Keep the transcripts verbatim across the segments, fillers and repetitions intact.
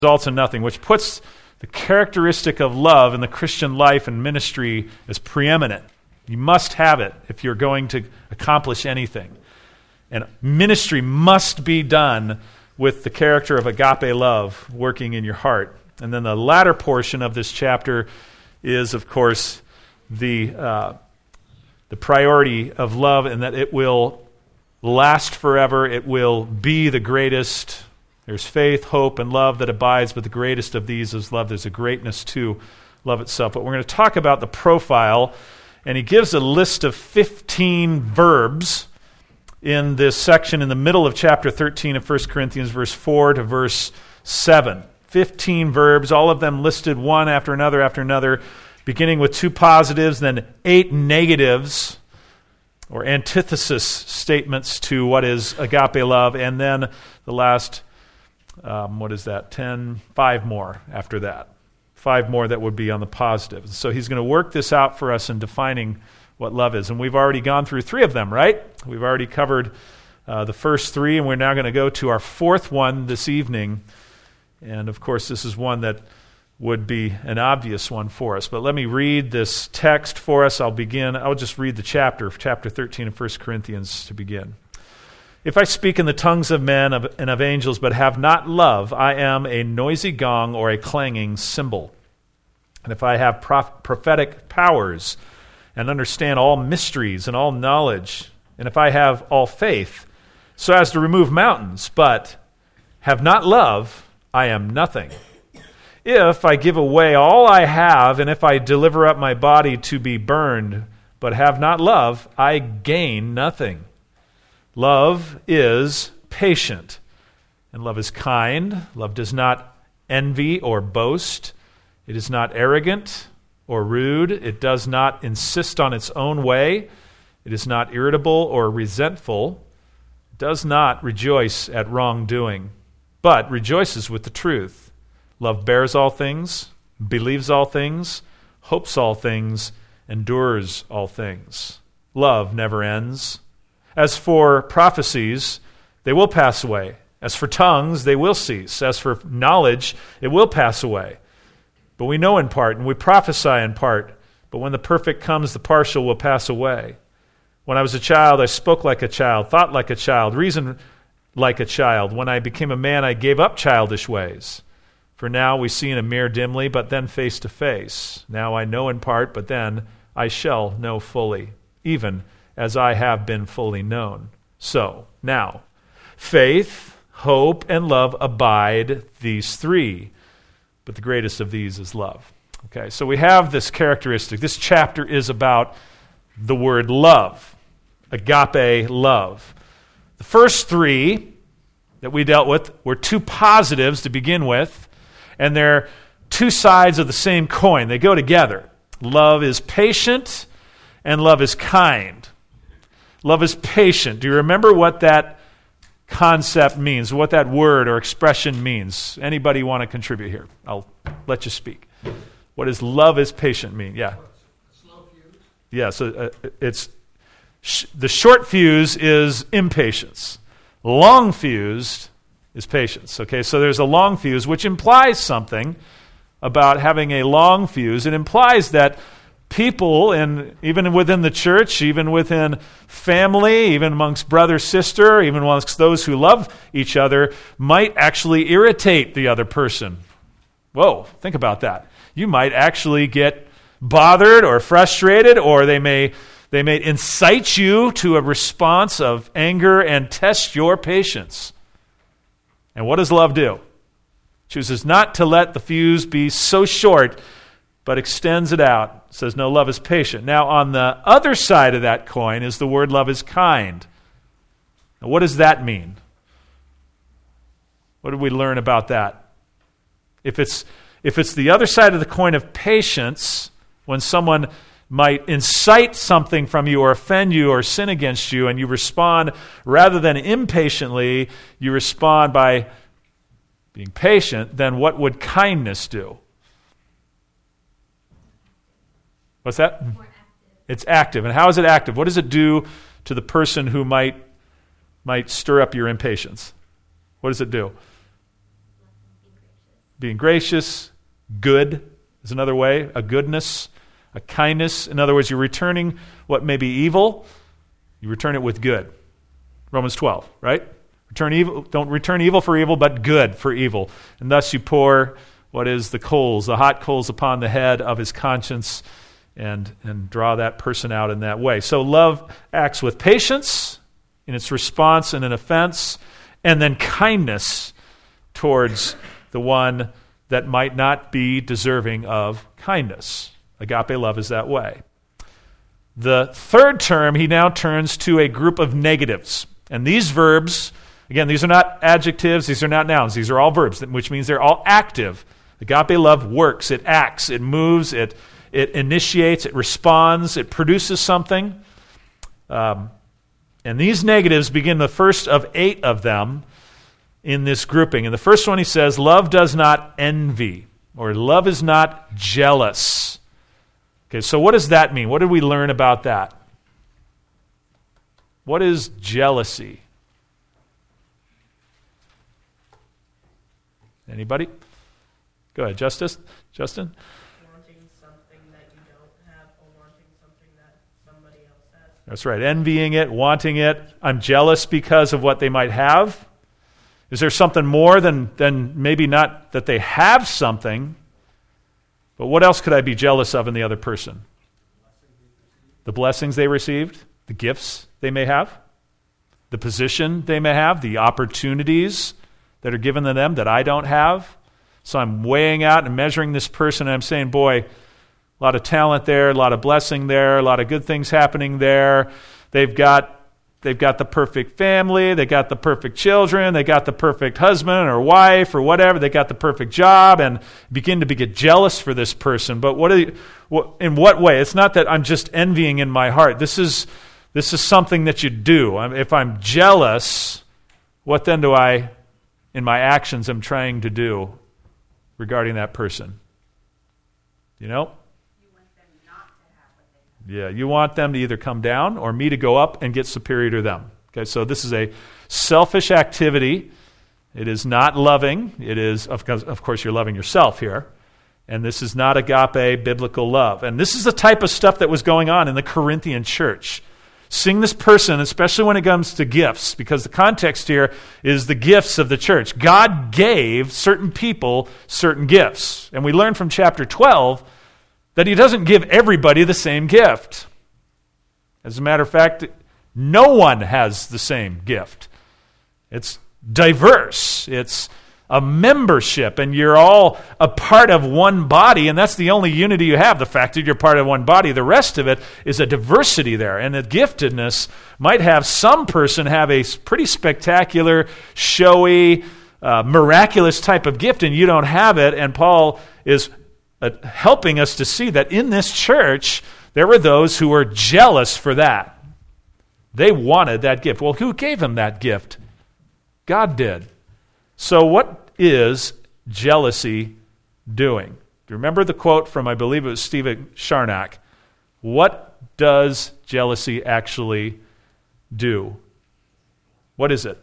results in nothing, which puts the characteristic of love in the Christian life and ministry as preeminent. You must have it if you're going to accomplish anything. And ministry must be done with the character of agape love working in your heart. And then the latter portion of this chapter is, of course, the uh, the priority of love, and that it will last forever. It will be the greatest. There's faith, hope, and love that abides, but the greatest of these is love. There's a greatness to love itself. But we're going to talk about the profile, and he gives a list of fifteen verbs in this section in the middle of chapter thirteen of First Corinthians, verse four to verse seven. fifteen verbs, all of them listed one after another after another, beginning with two positives, then eight negatives, or antithesis statements to what is agape love, and then the last, um, what is that, ten, five more after that. Five more that would be on the positive. So he's going to work this out for us in defining what love is. And we've already gone through three of them, right? We've already covered uh, the first three, and we're now going to go to our fourth one this evening. And, of course, this is one that would be an obvious one for us. But let me read this text for us. I'll begin. I'll just read the chapter, chapter thirteen of First Corinthians to begin. If I speak in the tongues of men and of angels, but have not love, I am a noisy gong or a clanging cymbal. And if I have prof- prophetic powers and understand all mysteries and all knowledge, and if I have all faith, so as to remove mountains, but have not love, I am nothing. If I give away all I have, and if I deliver up my body to be burned, but have not love, I gain nothing. Love is patient, and love is kind. Love does not envy or boast. It is not arrogant or rude. It does not insist on its own way. It is not irritable or resentful. It does not rejoice at wrongdoing, but rejoices with the truth. Love bears all things, believes all things, hopes all things, endures all things. Love never ends. As for prophecies, they will pass away. As for tongues, they will cease. As for knowledge, it will pass away. But we know in part, and we prophesy in part. But when the perfect comes, the partial will pass away. When I was a child, I spoke like a child, thought like a child, reasoned like a child. When I became a man, I gave up childish ways. For now we see in a mirror dimly, but then face to face. Now I know in part, but then I shall know fully, even as I have been fully known. So, now, faith, hope, and love abide, these three. But the greatest of these is love. Okay, so we have this characteristic. This chapter is about the word love, agape love. The first three that we dealt with were two positives to begin with, and they're two sides of the same coin. They go together. Love is patient, and love is kind. Love is patient. Do you remember what that concept means, what that word or expression means? Anybody want to contribute here? I'll let you speak. What does love is patient mean? Yeah. Slow fuse. Yeah, so uh, it's sh- the short fuse is impatience. Long fused is patience. Okay, so there's a long fuse, which implies something about having a long fuse. It implies that people, and even within the church, even within family, even amongst brother, sister, even amongst those who love each other, might actually irritate the other person. Whoa, think about that. You might actually get bothered or frustrated, or they may they may incite you to a response of anger and test your patience. And what does love do? Chooses not to let the fuse be so short, but extends it out. It says, no, love is patient. Now, on the other side of that coin is the word love is kind. Now, what does that mean? What did we learn about that? If it's if it's the other side of the coin of patience, when someone might incite something from you or offend you or sin against you, and you respond rather than impatiently, you respond by being patient, then what would kindness do? What's that? More active. It's active. And how is it active? What does it do to the person who might might stir up your impatience? What does it do? being gracious, good is another way, a goodness, a kindness. In other words, you're returning what may be evil, you return it with good. Romans twelve, right? Return evil, don't return evil for evil, but good for evil. And thus you pour what is the coals, the hot coals upon the head of his conscience and, and draw that person out in that way. So love acts with patience in its response and an offense, and then kindness towards the one that might not be deserving of kindness. Agape love is that way. The third term, he now turns to a group of negatives. And these verbs, again, these are not adjectives, these are not nouns, these are all verbs, which means they're all active. Agape love works, it acts, it moves, it, it initiates, it responds, it produces something. Um, and these negatives begin the first of eight of them in this grouping. And the first one he says, love does not envy, or love is not jealous. Okay, so what does that mean? What did we learn about that? What is jealousy? Anybody? Go ahead, Justice. Justin? Wanting something that you don't have, or wanting something that somebody else has. That's right. Envying it, wanting it. I'm jealous because of what they might have. Is there something more than, than maybe not that they have something, but what else could I be jealous of in the other person? The blessings they received, the gifts they may have, the position they may have, the opportunities that are given to them that I don't have. So I'm weighing out and measuring this person, and I'm saying, boy, a lot of talent there, a lot of blessing there, a lot of good things happening there. They've got They've got the perfect family, they got the perfect children, they got the perfect husband or wife or whatever, they got the perfect job, and begin to be, get jealous for this person. But what, are you, what in what way? It's not that I'm just envying in my heart. This is this is something that you do. If I'm jealous, what then do I, in my actions, am trying to do regarding that person? You know? Yeah, you want them to either come down or me to go up and get superior to them. Okay, so this is a selfish activity. It is not loving. It is, of course, of course, you're loving yourself here. And this is not agape biblical love. And this is the type of stuff that was going on in the Corinthian church. Seeing this person, especially when it comes to gifts, because the context here is the gifts of the church. God gave certain people certain gifts. And we learn from chapter twelve that he doesn't give everybody the same gift. As a matter of fact, no one has the same gift. It's diverse. It's a membership, and you're all a part of one body, and that's the only unity you have, the fact that you're part of one body. The rest of it is a diversity there, and the giftedness might have some person have a pretty spectacular, showy, uh, miraculous type of gift, and you don't have it, and Paul is Uh, helping us to see that in this church, there were those who were jealous for that. They wanted that gift. Well, who gave them that gift? God did. So what is jealousy doing? Do you remember the quote from, I believe it was Stephen Charnock? What does jealousy actually do? What is it?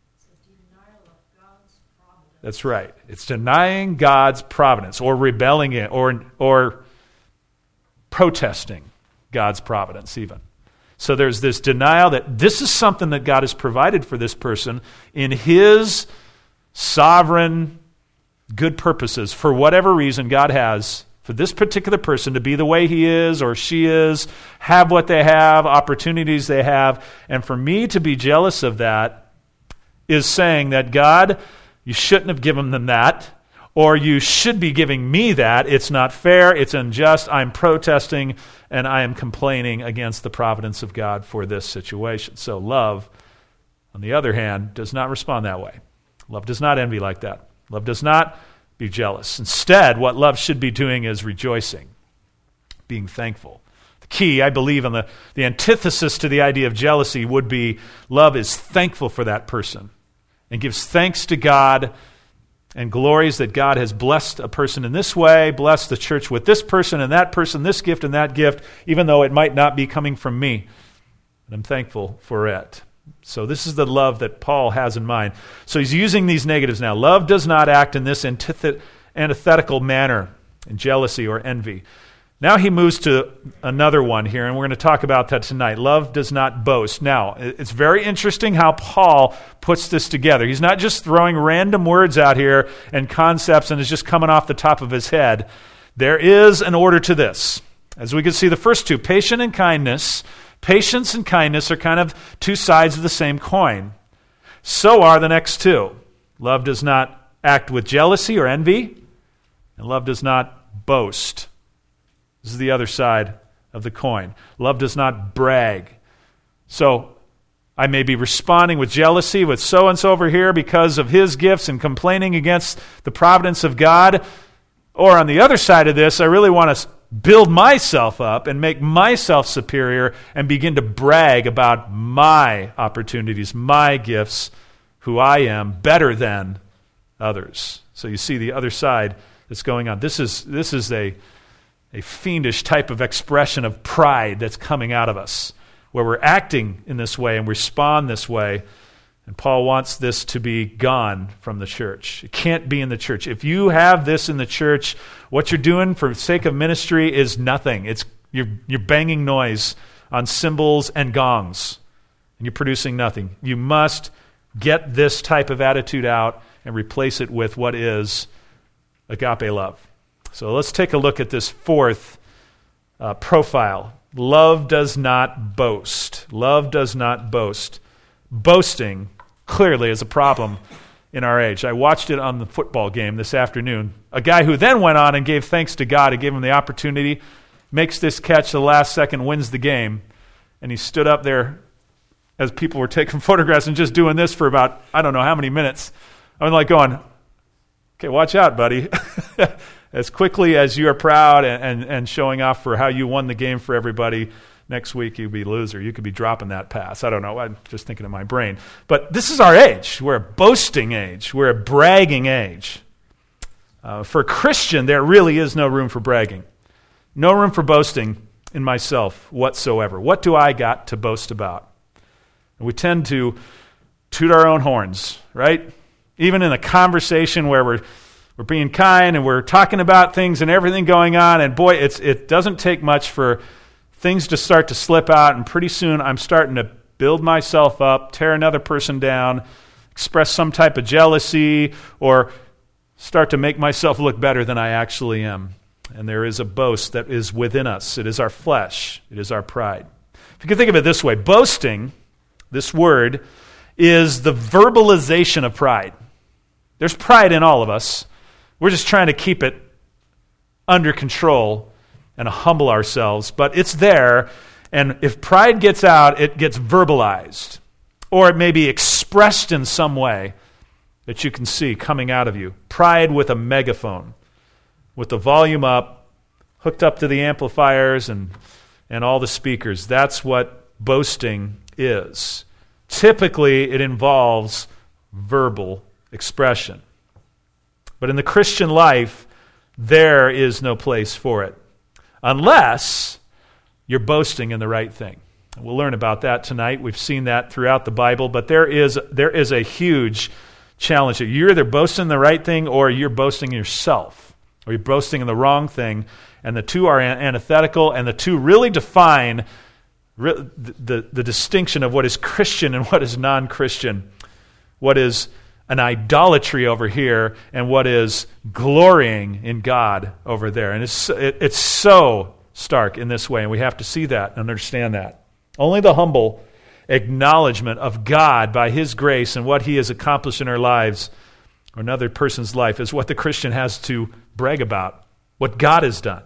That's right. It's denying God's providence, or rebelling it, or or protesting God's providence even. So there's this denial that this is something that God has provided for this person in his sovereign good purposes. For whatever reason God has for this particular person to be the way he is or she is, have what they have, opportunities they have. And for me to be jealous of that is saying that God, you shouldn't have given them that, or you should be giving me that. It's not fair, it's unjust, I'm protesting, and I am complaining against the providence of God for this situation. So love, on the other hand, does not respond that way. Love does not envy like that. Love does not be jealous. Instead, what love should be doing is rejoicing, being thankful. The key, I believe, in the, the antithesis to the idea of jealousy would be love is thankful for that person and gives thanks to God and glories that God has blessed a person in this way, blessed the church with this person and that person, this gift and that gift, even though it might not be coming from me. And I'm thankful for it. So this is the love that Paul has in mind. So he's using these negatives now. Love does not act in this antith- antithetical manner in jealousy or envy. Now he moves to another one here, and we're going to talk about that tonight. Love does not boast. Now, it's very interesting how Paul puts this together. He's not just throwing random words out here and concepts and it's just coming off the top of his head. There is an order to this. As we can see, the first two, patience and kindness, patience and kindness are kind of two sides of the same coin. So are the next two. Love does not act with jealousy or envy, and love does not boast. This is the other side of the coin. Love does not brag. So I may be responding with jealousy with so-and-so over here because of his gifts and complaining against the providence of God. Or on the other side of this, I really want to build myself up and make myself superior and begin to brag about my opportunities, my gifts, who I am better than others. So you see the other side that's going on. This is this is a a fiendish type of expression of pride that's coming out of us, where we're acting in this way and respond this way. And Paul wants this to be gone from the church. It can't be in the church. If you have this in the church, what you're doing for the sake of ministry is nothing. It's you're you're banging noise on cymbals and gongs, and you're producing nothing. You must get this type of attitude out and replace it with what is agape love. So let's take a look at this fourth uh, profile. Love does not boast. Love does not boast. Boasting clearly is a problem in our age. I watched it on the football game this afternoon. A guy who then went on and gave thanks to God, who gave him the opportunity, makes this catch the last second, wins the game, and he stood up there as people were taking photographs and just doing this for about, I don't know how many minutes. I'm like going, okay, watch out, buddy. As quickly as you are proud and, and, and showing off for how you won the game for everybody, next week you'll be a loser. You could be dropping that pass. I don't know. I'm just thinking in my brain. But this is our age. We're a boasting age. We're a bragging age. Uh, for a Christian, there really is no room for bragging. No room for boasting in myself whatsoever. What do I got to boast about? And we tend to toot our own horns, right? Even in a conversation where we're We're being kind and we're talking about things and everything going on, and boy, it's it doesn't take much for things to start to slip out, and pretty soon I'm starting to build myself up, tear another person down, express some type of jealousy, or start to make myself look better than I actually am. And there is a boast that is within us. It is our flesh. It is our pride. If you can think of it this way, boasting, this word, is the verbalization of pride. There's pride in all of us. We're just trying to keep it under control and humble ourselves, but it's there, and if pride gets out, it gets verbalized, or it may be expressed in some way that you can see coming out of you. Pride with a megaphone, with the volume up, hooked up to the amplifiers and, and all the speakers. That's what boasting is. Typically, it involves verbal expression. But in the Christian life, there is no place for it, unless you're boasting in the right thing. And we'll learn about that tonight. We've seen that throughout the Bible, but there is there is a huge challenge. You're either boasting in the right thing or you're boasting in yourself, or you're boasting in the wrong thing, and the two are antithetical, and the two really define the, the, the distinction of what is Christian and what is non-Christian, what is an idolatry over here, and what is glorying in God over there. And it's it, it's so stark in this way, and we have to see that and understand that. Only the humble acknowledgement of God by His grace and what He has accomplished in our lives, or another person's life, is what the Christian has to brag about, what God has done.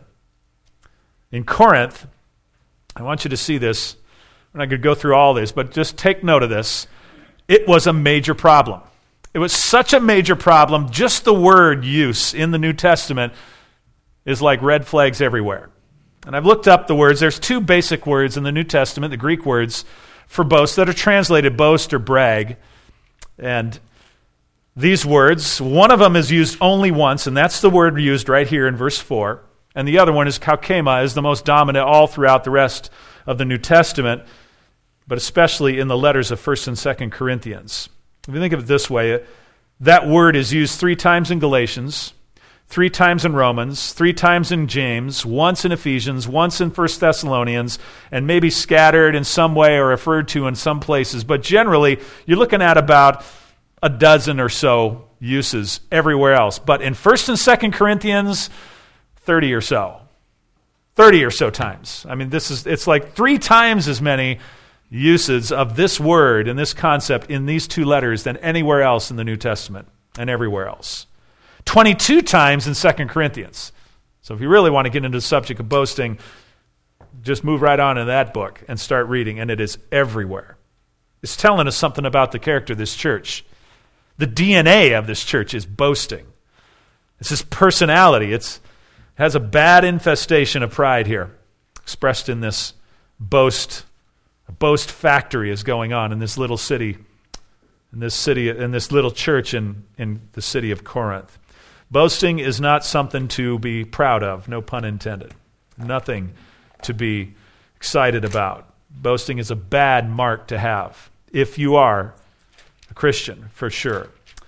In Corinth, I want you to see this. We're not going to go through all this, but just take note of this. It was a major problem. It was such a major problem, just the word use in the New Testament is like red flags everywhere. And I've looked up the words. There's two basic words in the New Testament, the Greek words for boast, that are translated boast or brag. And these words, one of them is used only once, and that's the word used right here in verse four. And the other one is kaukema, is the most dominant all throughout the rest of the New Testament, but especially in the letters of First and Second Corinthians. If you think of it this way, that word is used three times in Galatians, three times in Romans, three times in James, once in Ephesians, once in First Thessalonians, and maybe scattered in some way or referred to in some places. But generally, you're looking at about a dozen or so uses everywhere else. But in First and Second Corinthians, thirty or so. thirty or so times. I mean, this is it's like three times as many uses of this word and this concept in these two letters than anywhere else in the New Testament and everywhere else. twenty-two times in Second Corinthians. So if you really want to get into the subject of boasting, just move right on in that book and start reading, and it is everywhere. It's telling us something about the character of this church. The D N A of this church is boasting. It's this personality. It's, it has a bad infestation of pride here, expressed in this boast. A boast factory is going on in this little city, in this city, in this little church in, in the city of Corinth. Boasting is not something to be proud of, no pun intended. Nothing to be excited about. Boasting is a bad mark to have, if you are a Christian, for sure.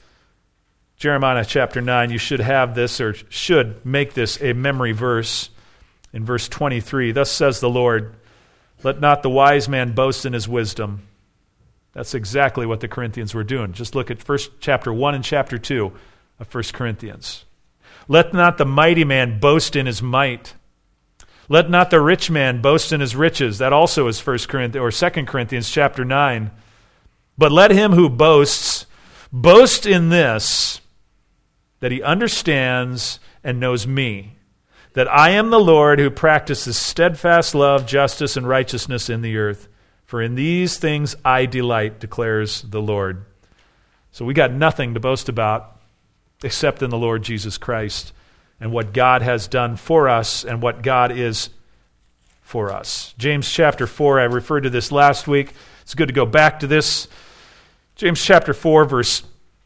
Jeremiah chapter nine, you should have this, or should make this a memory verse. In verse twenty-three, thus says the Lord, let not the wise man boast in his wisdom. That's exactly what the Corinthians were doing. Just look at first chapter one and chapter two of First Corinthians. Let not the mighty man boast in his might. Let not the rich man boast in his riches. That also is First Corinthians or Second Corinthians chapter nine. But let him who boasts boast in this, that he understands and knows me, that I am the Lord who practices steadfast love, justice, and righteousness in the earth. For in these things I delight, declares the Lord. So we got nothing to boast about except in the Lord Jesus Christ and what God has done for us and what God is for us. James chapter four, I referred to this last week. It's good to go back to this. James chapter four, verse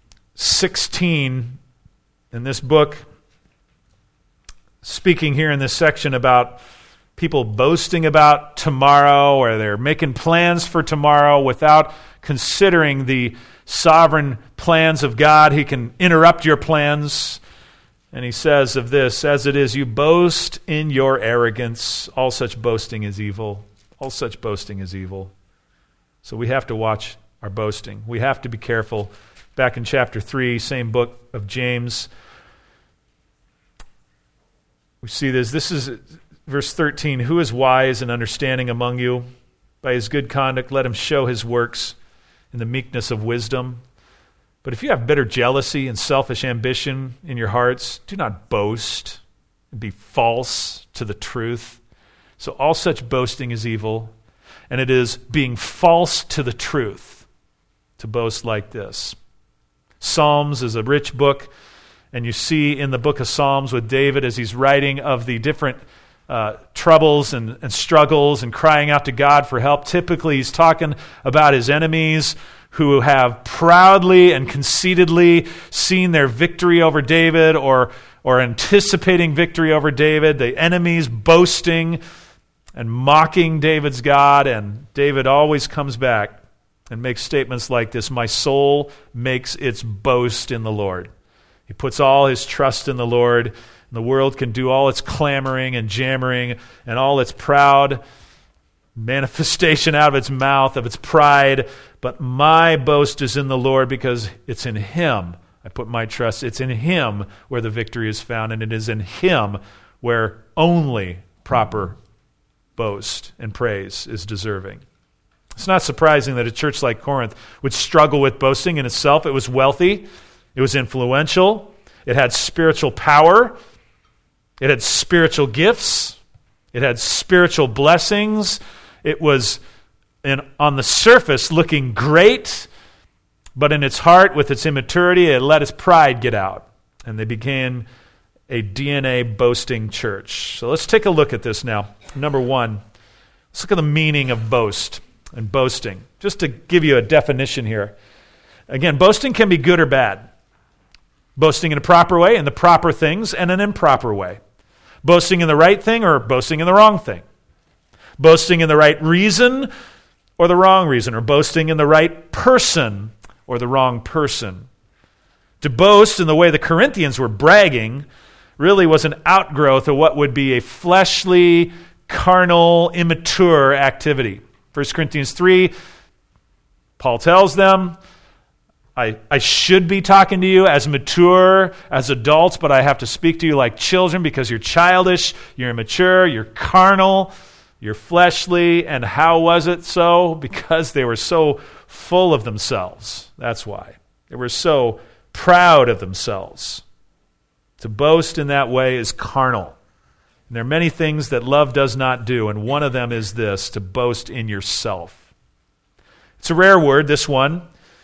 sixteen in this book, speaking here in this section about people boasting about tomorrow, or they're making plans for tomorrow without considering the sovereign plans of God. He can interrupt your plans. And he says of this, as it is, you boast in your arrogance. All such boasting is evil. All such boasting is evil. So we have to watch our boasting. We have to be careful. Back in chapter three, same book of James, we see this. This is verse thirteen. Who is wise and understanding among you? By his good conduct, let him show his works in the meekness of wisdom. But if you have bitter jealousy and selfish ambition in your hearts, do not boast and be false to the truth. So all such boasting is evil, and it is being false to the truth to boast like this. Psalms is a rich book, and you see in the book of Psalms with David as he's writing of the different uh, troubles and, and struggles and crying out to God for help. Typically he's talking about his enemies who have proudly and conceitedly seen their victory over David or, or anticipating victory over David. The enemies boasting and mocking David's God, and David always comes back and makes statements like this: my soul makes its boast in the Lord. He puts all his trust in the Lord. And the world can do all its clamoring and jammering and all its proud manifestation out of its mouth, of its pride. But my boast is in the Lord, because it's in Him I put my trust. It's in Him where the victory is found, and it is in Him where only proper boast and praise is deserving. It's not surprising that a church like Corinth would struggle with boasting in itself. It was wealthy. It was influential. It had spiritual power. It had spiritual gifts. It had spiritual blessings. It was, in, on the surface, looking great, but in its heart, with its immaturity, it let its pride get out, and they became a D N A boasting church. So let's take a look at this now. Number one, let's look at the meaning of boast and boasting. Just to give you a definition here. Again, boasting can be good or bad. Boasting in a proper way, in the proper things, and an improper way. Boasting in the right thing or boasting in the wrong thing. Boasting in the right reason or the wrong reason. Or boasting in the right person or the wrong person. To boast in the way the Corinthians were bragging really was an outgrowth of what would be a fleshly, carnal, immature activity. First Corinthians three, Paul tells them, I, I should be talking to you as mature, as adults, but I have to speak to you like children because you're childish, you're immature, you're carnal, you're fleshly. And how was it so? Because they were so full of themselves. That's why. They were so proud of themselves. To boast in that way is carnal. And there are many things that love does not do, and one of them is this, to boast in yourself. It's a rare word, this one.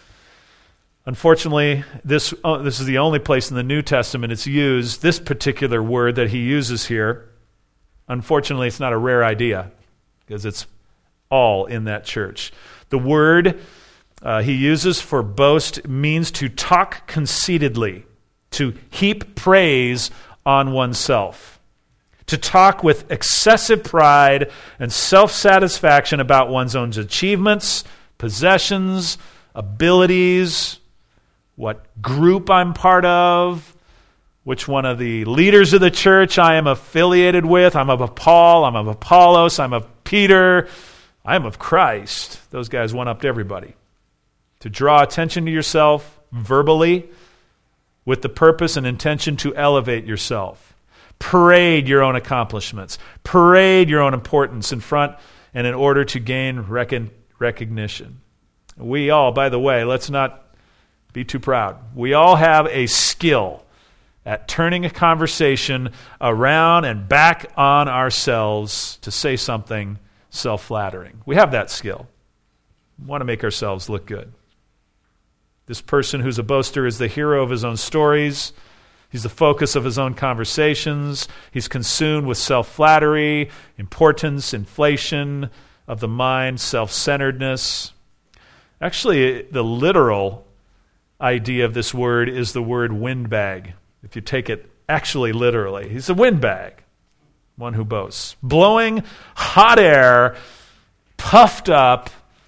Unfortunately, this, oh, this is the only place in the New Testament it's used, this particular word that he uses here. Unfortunately, it's not a rare idea because it's all in that church. The word uh, he uses for boast means to talk conceitedly, to heap praise on oneself, to talk with excessive pride and self-satisfaction about one's own achievements, possessions, abilities, what group I'm part of, which one of the leaders of the church I am affiliated with. I'm of Paul, I'm of Apollos, I'm of Peter, I'm of Christ. Those guys one-upped everybody. To draw attention to yourself verbally with the purpose and intention to elevate yourself. Parade your own accomplishments. Parade your own importance in front and in order to gain recon- recognition. We all, by the way, let's not be too proud. We all have a skill at turning a conversation around and back on ourselves to say something self-flattering. We have that skill. We want to make ourselves look good. This person who's a boaster is the hero of his own stories. He's the focus of his own conversations. He's consumed with self-flattery, importance, inflation of the mind, self-centeredness. Actually, the literal idea of this word is the word windbag. If you take it actually literally, he's a windbag, one who boasts. Blowing hot air, puffed up,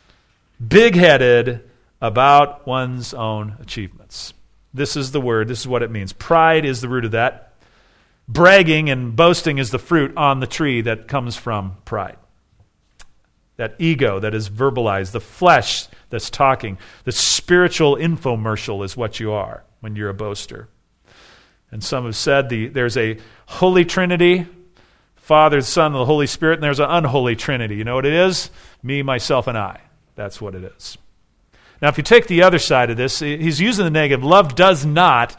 big-headed about one's own achievements. This is the word. This is what it means. Pride is the root of that. Bragging and boasting is the fruit on the tree that comes from pride. That ego that is verbalized, the flesh that's talking, the spiritual infomercial is what you are when you're a boaster. And some have said the, there's a Holy Trinity, Father, the Son, and the Holy Spirit, and there's an unholy Trinity. You know what it is? Me, myself, and I. That's what it is. Now, if you take the other side of this, he's using the negative. Love does not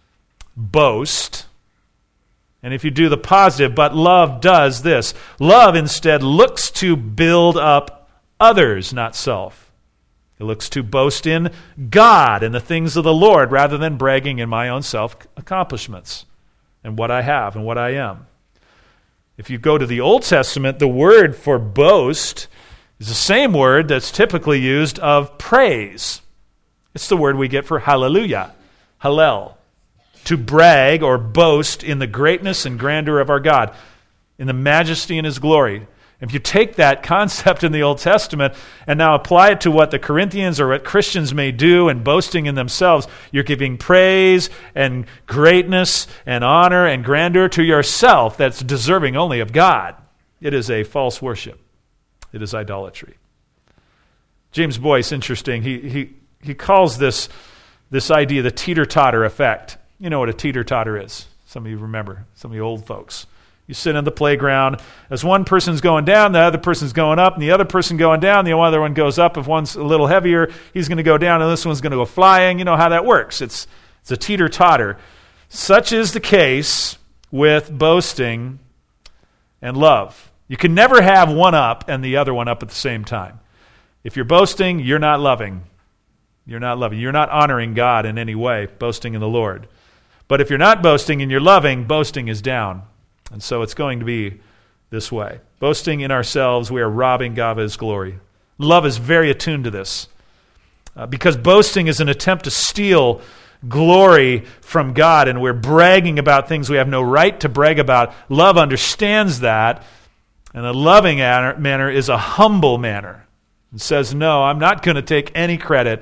boast. And if you do the positive, but love does this. Love instead looks to build up others, not self. It looks to boast in God and the things of the Lord rather than bragging in my own self-accomplishments and what I have and what I am. If you go to the Old Testament, the word for boast is the same word that's typically used of praise. It's the word we get for hallelujah, hallel. To brag or boast in the greatness and grandeur of our God, in the majesty and His glory. If you take that concept in the Old Testament and now apply it to what the Corinthians or what Christians may do in boasting in themselves, you're giving praise and greatness and honor and grandeur to yourself that's deserving only of God. It is a false worship. It is idolatry. James Boyce, interesting, he he he calls this, this idea the teeter-totter effect. You know what a teeter-totter is. Some of you remember, some of you old folks. You sit on the playground. As one person's going down, the other person's going up, and the other person going down, the other one goes up. If one's a little heavier, he's going to go down, and this one's going to go flying. You know how that works. It's, it's a teeter-totter. Such is the case with boasting and love. You can never have one up and the other one up at the same time. If you're boasting, you're not loving. You're not loving. You're not honoring God in any way, boasting in the Lord. But if you're not boasting and you're loving, boasting is down. And so it's going to be this way. Boasting in ourselves, we are robbing God of His glory. Love is very attuned to this. Uh, because boasting is an attempt to steal glory from God, and we're bragging about things we have no right to brag about. Love understands that, and a loving manner is a humble manner. And says, no, I'm not going to take any credit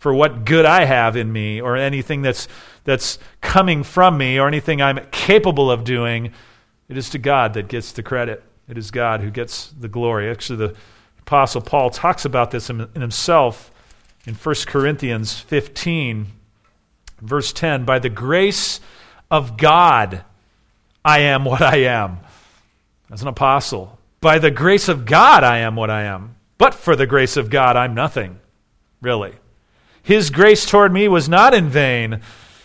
for what good I have in me or anything that's that's coming from me or anything I'm capable of doing. It is to God that gets the credit. It is God who gets the glory. Actually, the Apostle Paul talks about this in, in himself in First Corinthians fifteen, verse ten. By the grace of God, I am what I am. As an apostle. By the grace of God, I am what I am. But for the grace of God, I'm nothing. Really. His grace toward me was not in vain.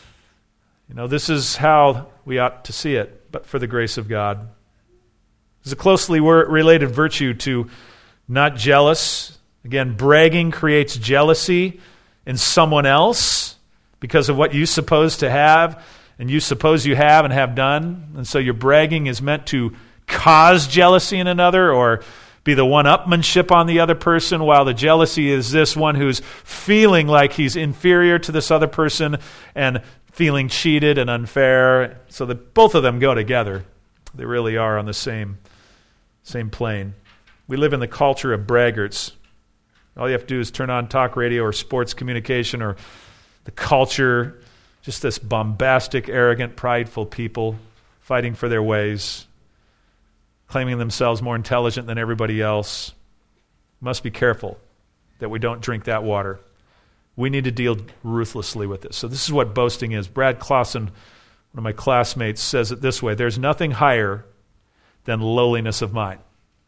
You know, this is how we ought to see it. But for the grace of God. There's a closely related virtue to not jealous. Again, bragging creates jealousy in someone else because of what you suppose to have and you suppose you have and have done. And so your bragging is meant to cause jealousy in another or be the one-upmanship on the other person, while the jealousy is this one who's feeling like he's inferior to this other person and feeling cheated and unfair. So that both of them go together. They really are on the same, same plane. We live in the culture of braggarts. All you have to do is turn on talk radio or sports communication or the culture, just this bombastic, arrogant, prideful people fighting for their ways, claiming themselves more intelligent than everybody else. Must be careful that we don't drink that water. We need to deal ruthlessly with this. So this is what boasting is. Brad Clausen, one of my classmates, says it this way: there's nothing higher than lowliness of mind,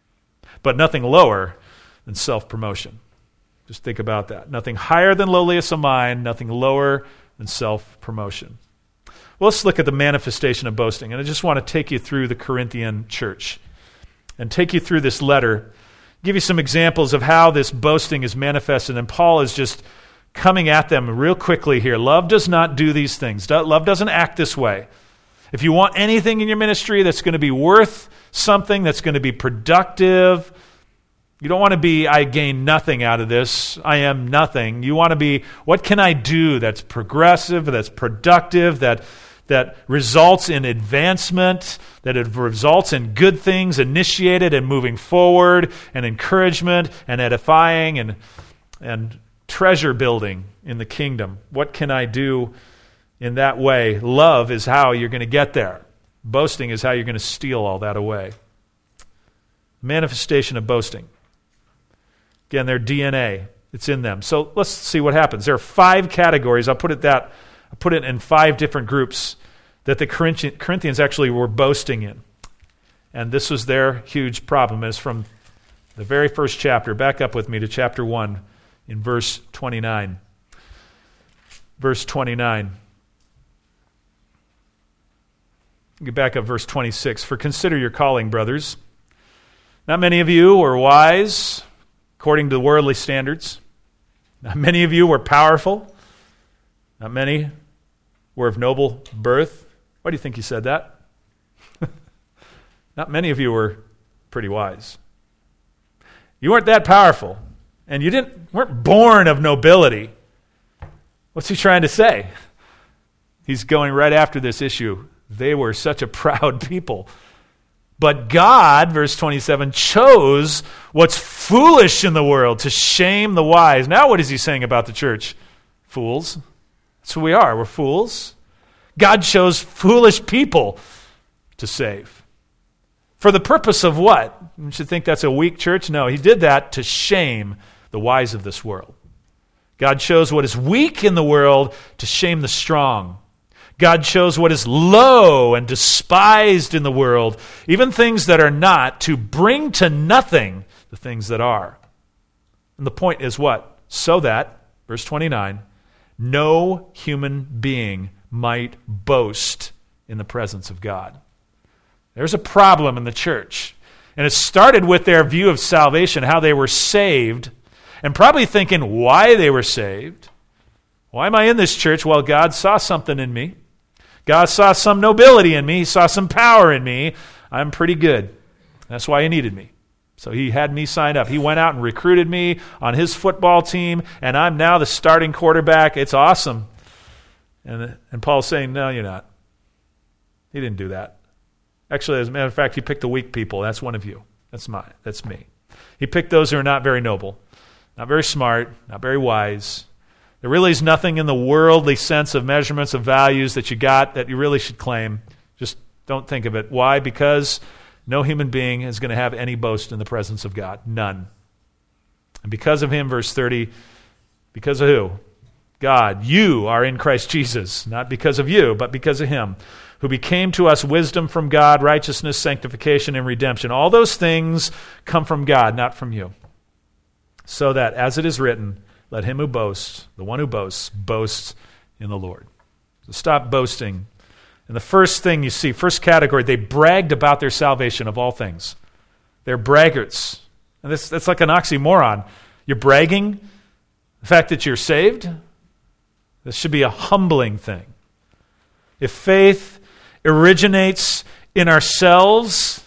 but nothing lower than self-promotion. Just think about that. Nothing higher than lowliness of mind, nothing lower than self-promotion. Well, let's look at the manifestation of boasting. And I just want to take you through the Corinthian church and take you through this letter, give you some examples of how this boasting is manifested. And Paul is just coming at them real quickly here. Love does not do these things. Love doesn't act this way. If you want anything in your ministry that's going to be worth something, that's going to be productive, you don't want to be, I gain nothing out of this, I am nothing. You want to be, what can I do that's progressive, that's productive, that that results in advancement, that it results in good things initiated and moving forward, and encouragement and edifying and and treasure building in the kingdom. What can I do in that way? Love is how you're going to get there. Boasting is how you're going to steal all that away. Manifestation of boasting. Again, their D N A, it's in them. So let's see what happens. There are five categories. I'll put it that I'll put it in five different groups that the Corinthians actually were boasting in. And this was their huge problem. It's from the very first chapter. Back up with me to chapter one in verse twenty-nine. Verse twenty-nine. Get back up verse twenty-six. For consider your calling, brothers. Not many of you were wise according to worldly standards. Not many of you were powerful. Not many were of noble birth. Why do you think he said that? Not many of you were pretty wise. You weren't that powerful, and you didn't weren't born of nobility. What's he trying to say? He's going right after this issue. They were such a proud people. But God, verse twenty-seven, chose what's foolish in the world to shame the wise. Now what is he saying about the church? Fools. That's who we are. We're fools. God chose foolish people to save. For the purpose of what? You should think that's a weak church. No, he did that to shame the wise of this world. God chose what is weak in the world to shame the strong. God chose what is low and despised in the world, even things that are not, to bring to nothing the things that are. And the point is what? So that, verse twenty-nine, no human being might boast in the presence of God. There's a problem in the church. And it started with their view of salvation, how they were saved, and probably thinking why they were saved. Why am I in this church? Well, God saw something in me. God saw some nobility in me. He saw some power in me. I'm pretty good. That's why he needed me. So he had me signed up. He went out and recruited me on his football team, and I'm now the starting quarterback. It's awesome. And, and Paul's saying, no, you're not. He didn't do that. Actually, as a matter of fact, he picked the weak people. That's one of you. That's mine. That's me. He picked those who are not very noble, not very smart, not very wise, There really is nothing in the worldly sense of measurements of values that you got that you really should claim. Just don't think of it. Why? Because no human being is going to have any boast in the presence of God. None. And because of him, verse thirty, because of who? God. You are in Christ Jesus, not because of you, but because of him, who became to us wisdom from God, righteousness, sanctification, and redemption. All those things come from God, not from you. So that, as it is written, let him who boasts, the one who boasts, boasts in the Lord. So stop boasting. And the first thing you see, first category, they bragged about their salvation of all things. They're braggarts. And this, that's like an oxymoron. You're bragging the fact that you're saved. This should be a humbling thing. If faith originates in ourselves,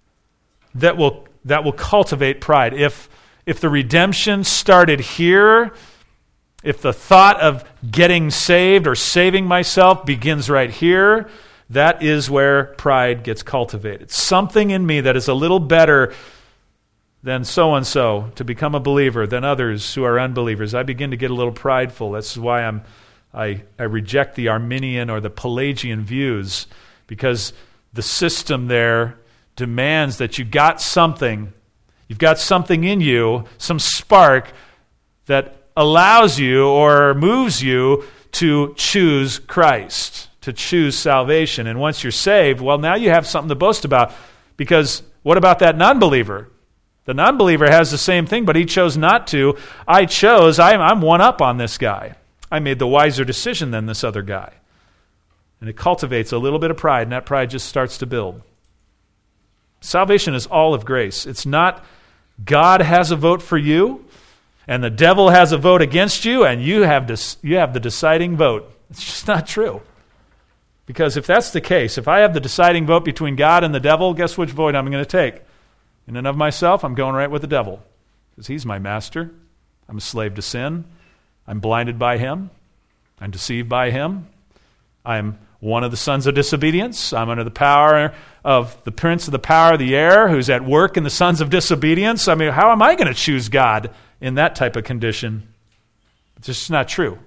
that will that will cultivate pride. If if the redemption started here, if the thought of getting saved or saving myself begins right here, that is where pride gets cultivated. Something in me that is a little better than so-and-so to become a believer than others who are unbelievers. I begin to get a little prideful. That's why I'm I, I reject the Arminian or the Pelagian views, because the system there demands that you got something, you've got something in you, some spark that allows you or moves you to choose Christ, to choose salvation. And once you're saved, well, now you have something to boast about, because what about that non-believer? The non-believer has the same thing, but he chose not to. I chose, I'm, I'm one up on this guy. I made the wiser decision than this other guy. And it cultivates a little bit of pride, and that pride just starts to build. Salvation is all of grace. It's not God has a vote for you, and the devil has a vote against you, and you have this, you have the deciding vote. It's just not true. Because if that's the case, if I have the deciding vote between God and the devil, guess which vote I'm going to take? In and of myself, I'm going right with the devil, because he's my master. I'm a slave to sin. I'm blinded by him. I'm deceived by him. I'm one of the sons of disobedience. I'm under the power of the prince of the power of the air, who's at work in the sons of disobedience. I mean, how am I going to choose God in that type of condition? It's just not true.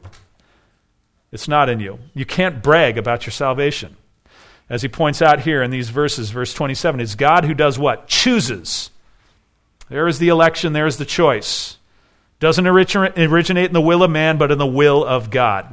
It's not in you. You can't brag about your salvation. As he points out here in these verses, verse twenty-seven, it's God who does what? Chooses. There is the election, there is the choice. Doesn't originate in the will of man, but in the will of God.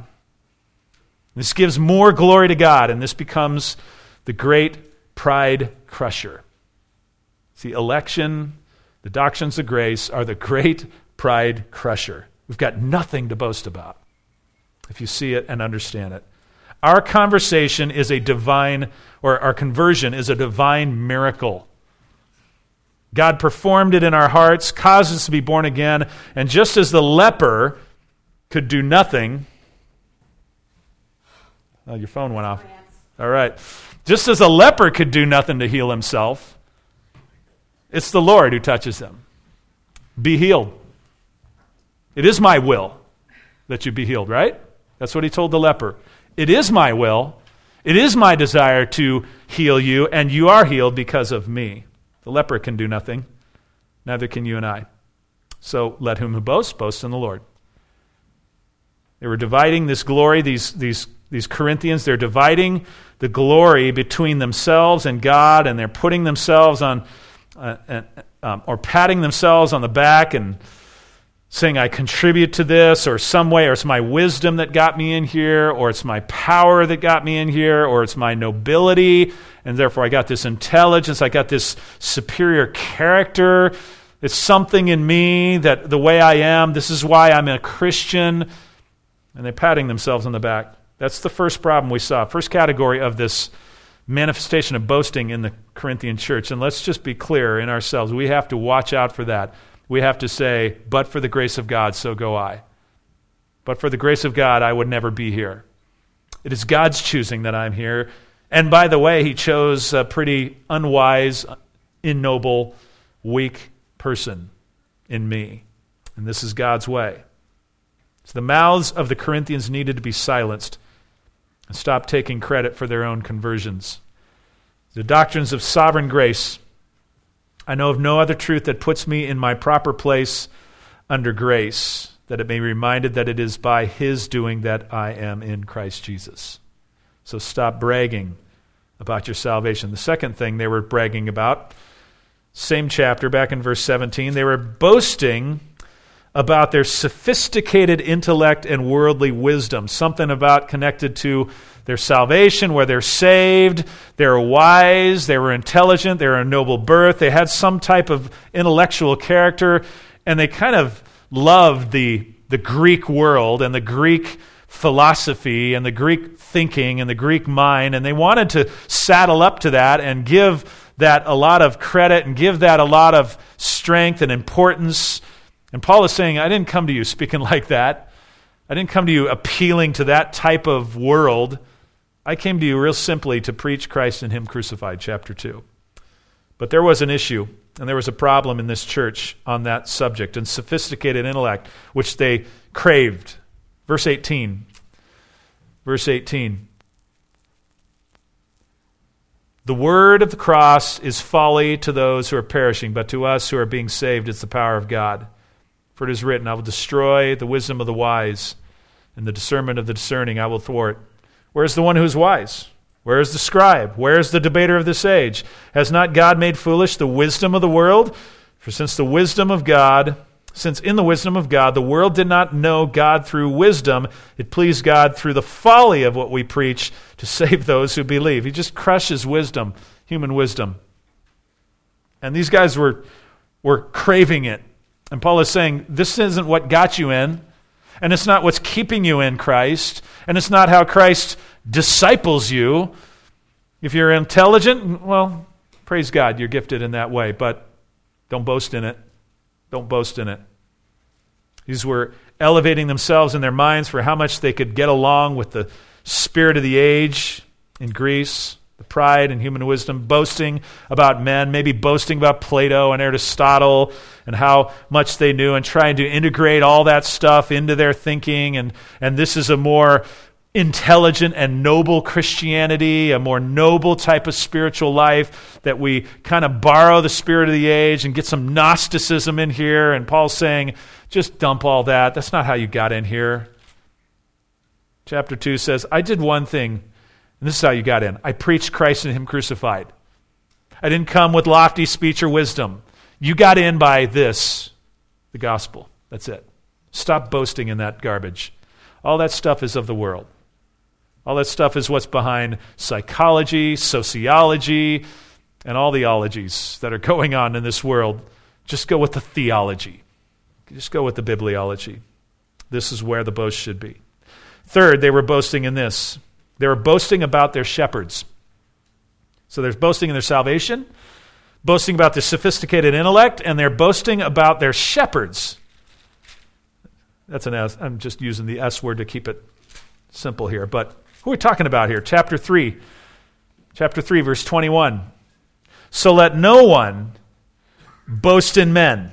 This gives more glory to God, and this becomes the great pride crusher. See, election, the doctrines of grace are the great pride crusher. We've got nothing to boast about if you see it and understand it. Our conversation is a divine, or our conversion is a divine miracle. God performed it in our hearts, caused us to be born again, and just as the leper could do nothing. Oh, your phone went off. All right. Just as a leper could do nothing to heal himself, it's the Lord who touches him. Be healed. It is my will that you be healed, right? That's what he told the leper. It is my will. It is my desire to heal you, and you are healed because of me. The leper can do nothing. Neither can you and I. So let whom who boasts, boast in the Lord. They were dividing this glory, these, these, these Corinthians, they're dividing the glory between themselves and God, and they're putting themselves on, uh, uh, um, or patting themselves on the back and saying, I contribute to this, or some way, or it's my wisdom that got me in here, or it's my power that got me in here, or it's my nobility, and therefore I got this intelligence, I got this superior character. It's something in me that the way I am, this is why I'm a Christian. And they're patting themselves on the back. That's the first problem we saw. First category of this manifestation of boasting in the Corinthian church. And let's just be clear in ourselves. We have to watch out for that. We have to say, but for the grace of God, so go I. But for the grace of God, I would never be here. It is God's choosing that I'm here. And by the way, he chose a pretty unwise, ignoble, weak person in me. And this is God's way. So the mouths of the Corinthians needed to be silenced and stop taking credit for their own conversions. The doctrines of sovereign grace. I know of no other truth that puts me in my proper place under grace. that it may be reminded that it is by his doing that I am in Christ Jesus. So stop bragging about your salvation. The second thing they were bragging about, same chapter, back in verse seventeen, they were boasting about their sophisticated intellect and worldly wisdom, something about connected to their salvation, where they're saved, they're wise, they were intelligent, they were a noble birth, they had some type of intellectual character, and they kind of loved the, the Greek world and the Greek philosophy and the Greek thinking and the Greek mind, and they wanted to saddle up to that and give that a lot of credit and give that a lot of strength and importance. And Paul is saying, I didn't come to you speaking like that. I didn't come to you appealing to that type of world. I came to you real simply to preach Christ and him crucified, chapter two. But there was an issue, and there was a problem in this church on that subject, and sophisticated intellect, which they craved. Verse eighteen. Verse eighteen. The word of the cross is folly to those who are perishing, but to us who are being saved, it's the power of God. For it is written, I will destroy the wisdom of the wise, and the discernment of the discerning I will thwart. Where is the one who is wise? Where is the scribe? Where is the debater of this age? Has not God made foolish the wisdom of the world? For since the wisdom of God, since in the wisdom of God, the world did not know God through wisdom, it pleased God through the folly of what we preach to save those who believe. He just crushes wisdom, human wisdom. And these guys were, were craving it. And Paul is saying, this isn't what got you in, and it's not what's keeping you in Christ, and it's not how Christ disciples you. If you're intelligent, well, praise God, you're gifted in that way, but don't boast in it. Don't boast in it. These were elevating themselves in their minds for how much they could get along with the spirit of the age in Greece, the pride and human wisdom, boasting about men, maybe boasting about Plato and Aristotle and how much they knew, and trying to integrate all that stuff into their thinking. And, and this is a more intelligent and noble Christianity, a more noble type of spiritual life, that we kind of borrow the spirit of the age and get some Gnosticism in here. And Paul's saying, just dump all that. That's not how you got in here. Chapter two says, I did one thing, and this is how you got in. I preached Christ and him crucified. I didn't come with lofty speech or wisdom. You got in by this, the gospel. That's it. Stop boasting in that garbage. All that stuff is of the world. All that stuff is what's behind psychology, sociology, and all the ologies that are going on in this world. Just go with the theology. Just go with the bibliology. This is where the boast should be. Third, they were boasting in this. They were boasting about their shepherds. So there's boasting in their salvation, boasting about their sophisticated intellect, and they're boasting about their shepherds. That's an S. I'm just using the S word to keep it simple here. But who are we talking about here? Chapter three. Chapter three, verse twenty-one. So let no one boast in men,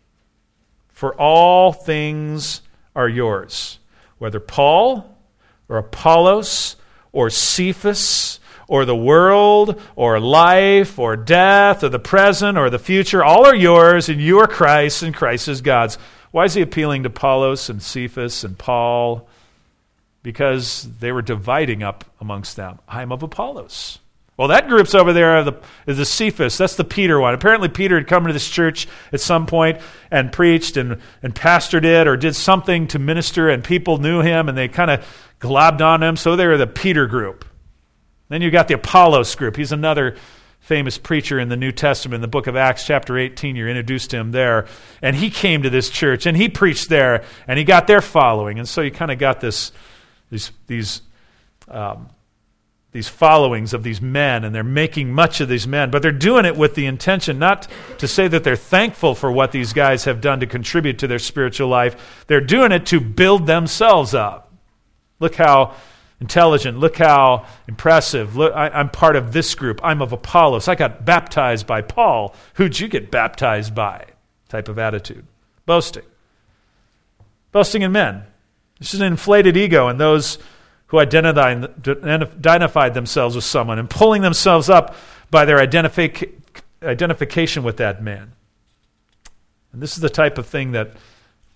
for all things are yours. Whether Paul or Apollos or Cephas or the world or life or death or the present or the future, all are yours, and you are Christ, and Christ is God's. Why is he appealing to Apollos and Cephas and Paul? Because they were dividing up amongst them. I'm of Apollos. Well, that group's over there, the, is the Cephas. That's the Peter one. Apparently Peter had come to this church at some point and preached and, and pastored it, or did something to minister, and people knew him, and they kind of globbed on him. So they were the Peter group. Then you got the Apollos group. He's another famous preacher in the New Testament. In the book of Acts, chapter eighteen, you're introduced to him there. And he came to this church, and he preached there, and he got their following. And so you kind of got this, these, these, um, these followings of these men, and they're making much of these men. But they're doing it with the intention not to say that they're thankful for what these guys have done to contribute to their spiritual life. They're doing it to build themselves up. Look how intelligent. Look how impressive. Look, I, I'm part of this group. I'm of Apollos. I got baptized by Paul. Who'd you get baptized by? Type of attitude. Boasting. Boasting in men. This is an inflated ego in those who identified, identified themselves with someone and pulling themselves up by their identific, identification with that man. And this is the type of thing that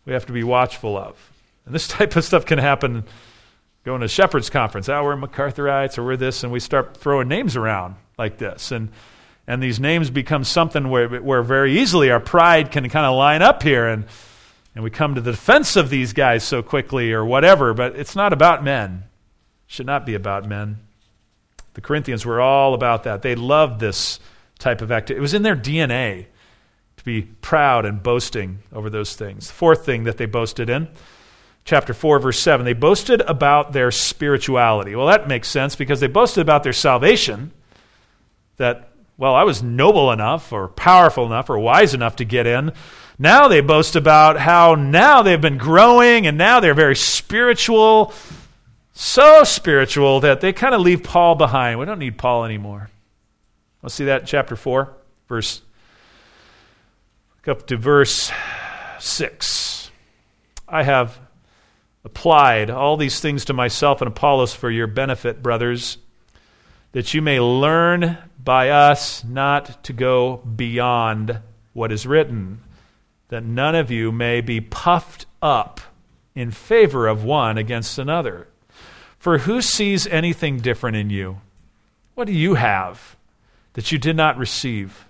we have to be watchful of. And this type of stuff can happen going to a shepherd's conference. Oh, we're MacArthurites or we're this, and we start throwing names around like this. And and these names become something where, where very easily our pride can kind of line up here, and, and we come to the defense of these guys so quickly or whatever. But it's not about men. It should not be about men. The Corinthians were all about that. They loved this type of activity. It was in their D N A to be proud and boasting over those things. The fourth thing that they boasted in, chapter four, verse seven, they boasted about their spirituality. Well, that makes sense because they boasted about their salvation, that, well, I was noble enough or powerful enough or wise enough to get in. Now they boast about how now they've been growing and now they're very spiritual, so spiritual that they kind of leave Paul behind. We don't need Paul anymore. Let's see that in chapter four, verse, up to verse six. I have applied all these things to myself and Apollos for your benefit, brothers, that you may learn by us not to go beyond what is written, that none of you may be puffed up in favor of one against another. For who sees anything different in you? What do you have that you did not receive?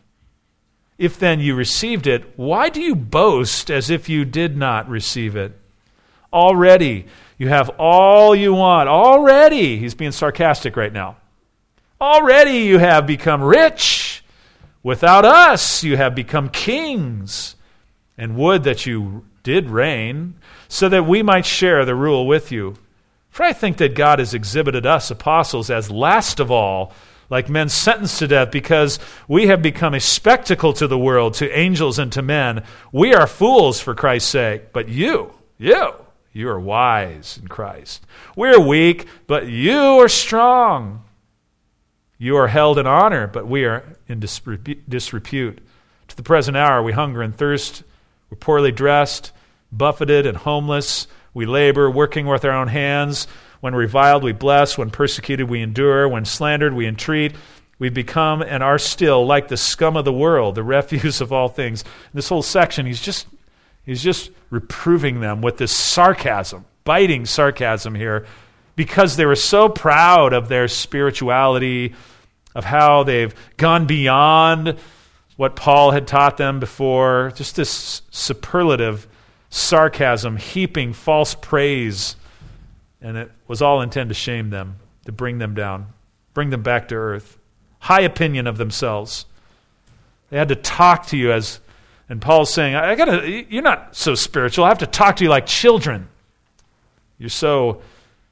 If then you received it, why do you boast as if you did not receive it? Already you have all you want. Already, he's being sarcastic right now. Already you have become rich. Without us you have become kings. And would that you did reign, so that we might share the rule with you. For I think that God has exhibited us apostles as last of all, like men sentenced to death, because we have become a spectacle to the world, to angels and to men. We are fools for Christ's sake, but you, you, you are wise in Christ. We are weak, but you are strong. You are held in honor, but we are in disrepute. To the present hour we hunger and thirst, we're poorly dressed, buffeted and homeless. We labor, working with our own hands. When reviled, we bless. When persecuted, we endure. When slandered, we entreat. We become and are still like the scum of the world, the refuse of all things. In this whole section, he's just he's just reproving them with this sarcasm, biting sarcasm here, because they were so proud of their spirituality, of how they've gone beyond what Paul had taught them before. Just this superlative sarcasm, heaping false praise. And it was all intended to shame them, to bring them down, bring them back to earth. High opinion of themselves. They had to talk to you as, and Paul's saying, I gotta, you're not so spiritual. I have to talk to you like children. You're so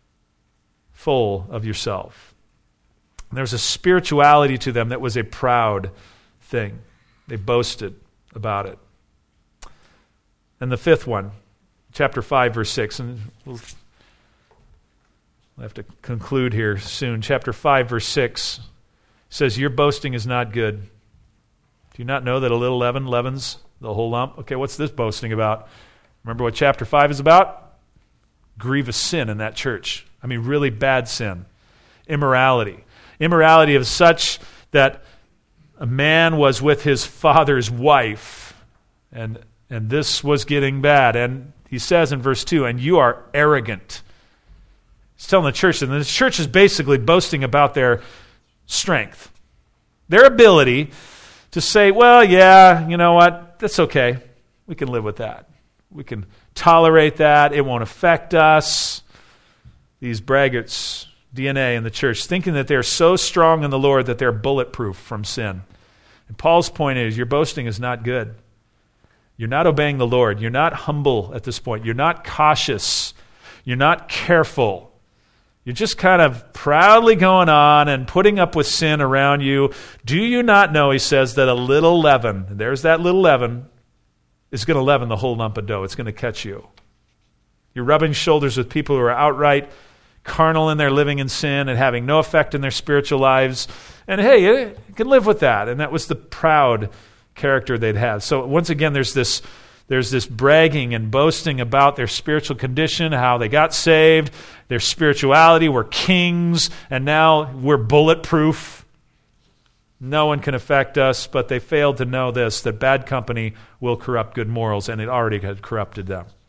full of yourself. And there was a spirituality to them that was a proud thing. They boasted about it. And the fifth one, chapter five, verse six, and we'll We'll have to conclude here soon. Chapter five, verse six says, your boasting is not good. Do you not know that a little leaven leavens the whole lump? Okay, what's this boasting about? Remember what chapter five is about? Grievous sin in that church. I mean, really bad sin. Immorality. Immorality of such that a man was with his father's wife, and, and this was getting bad. And he says in verse two, and you are arrogant. He's telling the church, and the church is basically boasting about their strength, their ability to say, well, yeah, you know what, that's okay. We can live with that. We can tolerate that. It won't affect us. These braggarts, D N A in the church, thinking that they're so strong in the Lord that they're bulletproof from sin. And Paul's point is, your boasting is not good. You're not obeying the Lord. You're not humble at this point. You're not cautious. You're not careful. You're just kind of proudly going on and putting up with sin around you. Do you not know, he says, that a little leaven, and there's that little leaven, is going to leaven the whole lump of dough. It's going to catch you. You're rubbing shoulders with people who are outright carnal in their living in sin and having no effect in their spiritual lives. And hey, you can live with that. And that was the proud character they'd have. So once again, there's this There's this bragging and boasting about their spiritual condition, how they got saved, their spirituality, we're kings, and now we're bulletproof. No one can affect us, but they failed to know this, that bad company will corrupt good morals, and it already had corrupted them.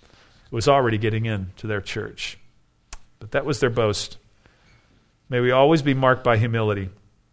was already getting into their church. But that was their boast. May we always be marked by humility,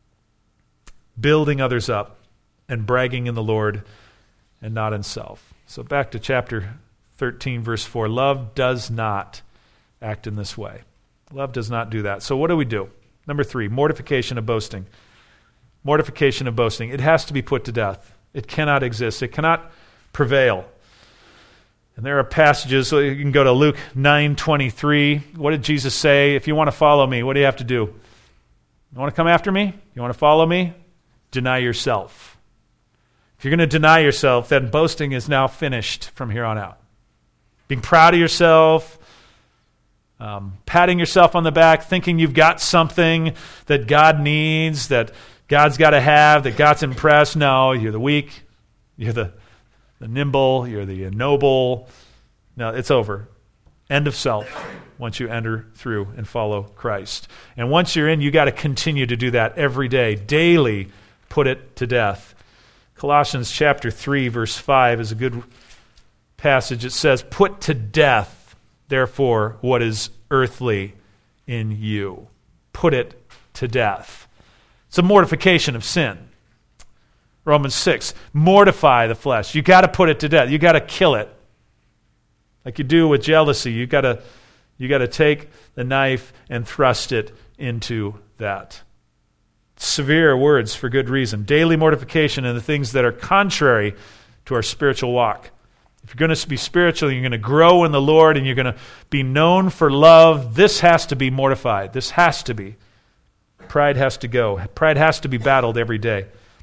building others up, and bragging in the Lord and not in self. So back to chapter thirteen, verse four. Love does not act in this way. Love does not do that. So what do we do? Number three, mortification of boasting. Mortification of boasting. It has to be put to death. It cannot exist. It cannot prevail. And there are passages, so you can go to Luke nine twenty-three. What did Jesus say? If you want to follow me, what do you have to do? You want to come after me? You want to follow me? Deny yourself. If you're going to deny yourself, then boasting is now finished from here on out. Being proud of yourself, um, patting yourself on the back, thinking you've got something that God needs, that God's got to have, that God's impressed. No, you're the weak. You're the, the nimble. You're the noble. No, it's over. End of self once you enter through and follow Christ. And once you're in, you got to continue to do that every day, daily. Put it to death. Colossians chapter three, verse five is a good passage. It says, "Put to death, therefore, what is earthly in you." Put it to death. It's a mortification of sin. Romans six, mortify the flesh. You got to put it to death. You got to kill it. Like you do with jealousy, you got to you got to take the knife and thrust it into that. Severe words for good reason. Daily mortification in the things that are contrary to our spiritual walk. If you're going to be spiritual, you're going to grow in the Lord, and you're going to be known for love, this has to be mortified. This has to be. Pride has to go. Pride has to be battled every day.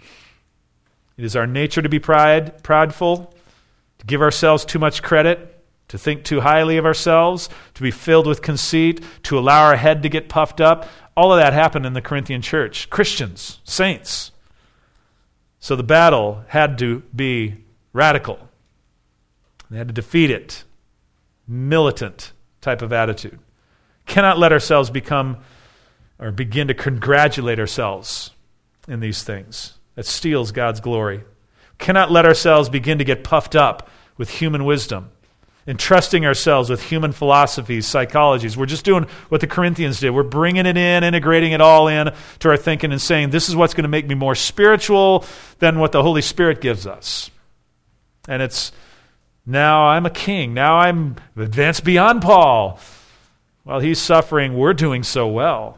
It is our nature to be pride, prideful, to give ourselves too much credit, to think too highly of ourselves, to be filled with conceit, to allow our head to get puffed up. All of that happened in the Corinthian church. Christians, saints. So the battle had to be radical. They had to defeat it. Militant type of attitude. Cannot let ourselves become or begin to congratulate ourselves in these things. That steals God's glory. Cannot let ourselves begin to get puffed up with human wisdom, entrusting ourselves with human philosophies, psychologies. We're just doing what the Corinthians did. We're bringing it in, integrating it all in to our thinking and saying, this is what's going to make me more spiritual than what the Holy Spirit gives us. And it's, now I'm a king. Now I'm advanced beyond Paul. While he's suffering, we're doing so well.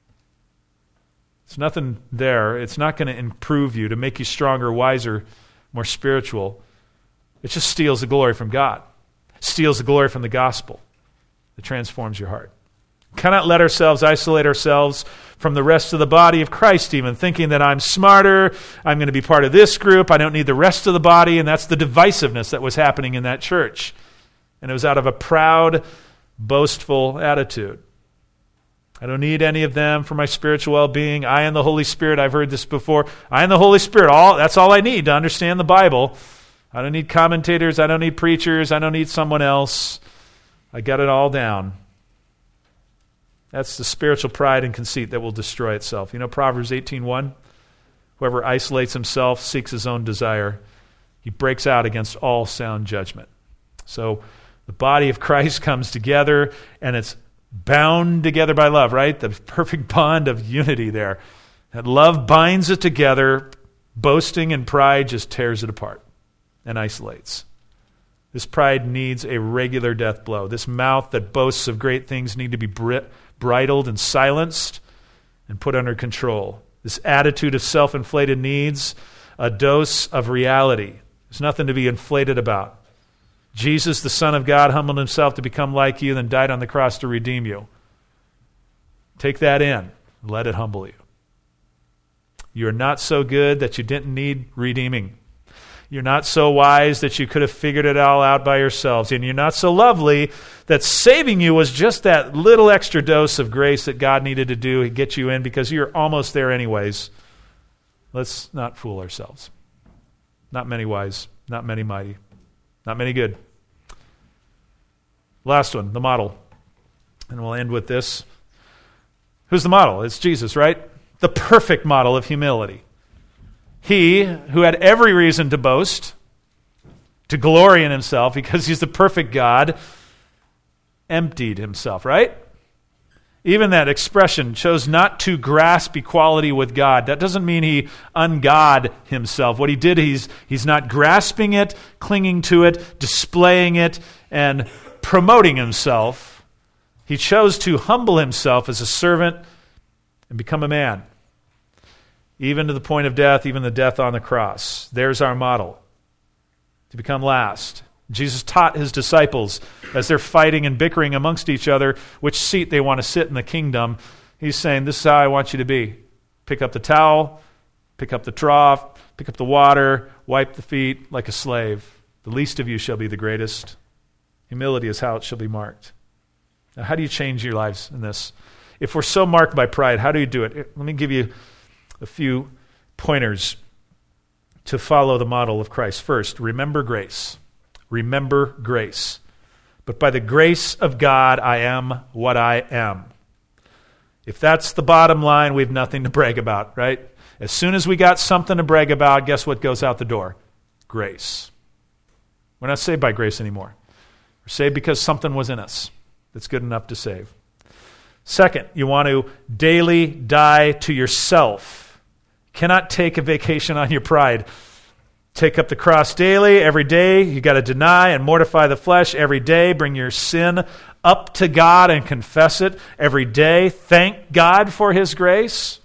It's nothing there. It's not going to improve you, to make you stronger, wiser, more spiritual. It just steals the glory from God. Steals the glory from the gospel that transforms your heart. Cannot let ourselves isolate ourselves from the rest of the body of Christ, even thinking that I'm smarter, I'm going to be part of this group, I don't need the rest of the body, and that's the divisiveness that was happening in that church. And it was out of a proud, boastful attitude. I don't need any of them for my spiritual well-being. I and the Holy Spirit, I've heard this before. I and the Holy Spirit, all that's all I need to understand the Bible. I don't need commentators. I don't need preachers. I don't need someone else. I got it all down. That's the spiritual pride and conceit that will destroy itself. You know Proverbs eighteen one? Whoever isolates himself seeks his own desire. He breaks out against all sound judgment. So the body of Christ comes together, and it's bound together by love, right? The perfect bond of unity there. That love binds it together. Boasting and pride just tears it apart and isolates. This pride needs a regular death blow. This mouth that boasts of great things need to be brit- bridled and silenced and put under control. This attitude of self-inflated needs a dose of reality. There's nothing to be inflated about. Jesus, the Son of God, humbled himself to become like you, then died on the cross to redeem you. Take that in. Let it humble you. You're not so good that you didn't need redeeming. You're not so wise that you could have figured it all out by yourselves. And you're not so lovely that saving you was just that little extra dose of grace that God needed to do to get you in, because you're almost there anyways. Let's not fool ourselves. Not many wise, not many mighty, not many good. Last one, the model. And we'll end with this. Who's the model? It's Jesus, right? The perfect model of humility. He, who had every reason to boast, to glory in himself, because he's the perfect God, emptied himself, right? Even that expression, chose not to grasp equality with God. That doesn't mean he ungod himself. What he did, he's, he's not grasping it, clinging to it, displaying it, and promoting himself. He chose to humble himself as a servant and become a man, even to the point of death, even the death on the cross. There's our model, to become last. Jesus taught his disciples as they're fighting and bickering amongst each other which seat they want to sit in the kingdom. He's saying, this is how I want you to be. Pick up the towel, pick up the trough, pick up the water, wipe the feet like a slave. The least of you shall be the greatest. Humility is how it shall be marked. Now, how do you change your lives in this? If we're so marked by pride, how do you do it? Let me give you a few pointers to follow the model of Christ. First, remember grace. Remember grace. But by the grace of God, I am what I am. If that's the bottom line, we have nothing to brag about, right? As soon as we got something to brag about, guess what goes out the door? Grace. We're not saved by grace anymore. We're saved because something was in us that's good enough to save. Second, you want to daily die to yourself. You cannot take a vacation on your pride. Take up the cross daily, every day. You got to deny and mortify the flesh every day. Bring your sin up to God and confess it every day. Thank God for his grace.